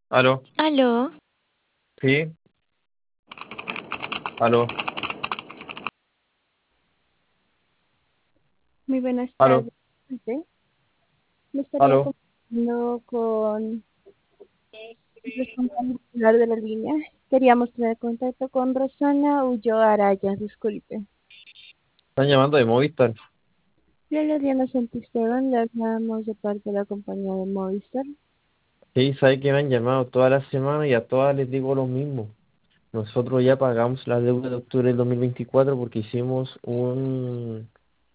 Aló, Aló, sí, aló, muy buenas aló, tardes. ¿Sí? Me estaría aló. comunicando con el responsable titular de la línea. Queríamos tener contacto con Rosana Ulloa Araya, disculpe. Están llamando de Movistar. Yo le Diana Santisteban, le hablamos de parte de la compañía de Movistar. Sí, sabe que me han llamado toda la semana y a todas les digo lo mismo. Nosotros ya pagamos la deuda de octubre del 2024 porque hicimos un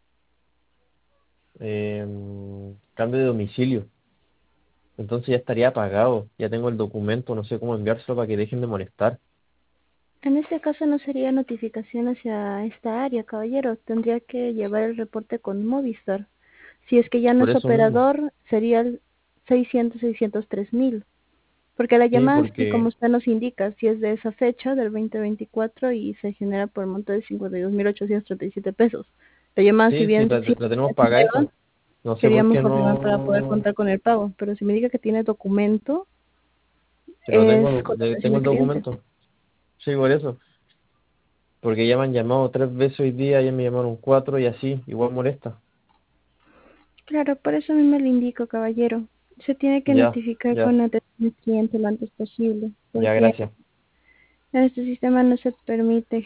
cambio de domicilio. Entonces ya estaría pagado. Ya tengo el documento, no sé cómo enviárselo para que dejen de molestar. En este caso no sería notificación hacia esta área, caballero. Tendría que llevar el reporte con Movistar. Si es que ya no Por es eso mismo. operador, sería el 603.000. Porque la Sí, llamada, así como porque usted nos indica, si es de esa fecha, del 2024, y se genera por el monto de 52.837 pesos. La llamada, si sí, sí, bien sí la tenemos es nueva, pagadita. No sé por queríamos qué confirmar para poder no. contar con el pago. Pero si me diga que tiene documento, Pero es tengo, contratación tengo de el cliente. documento. Sí, por eso. Porque ya me han llamado 3 veces hoy día, ya me llamaron cuatro y así, igual molesta. Claro, por eso a mí me lo indico, caballero. Se tiene que Ya, notificar ya, con atención al cliente lo antes posible, ya, porque gracias. en este sistema no se permite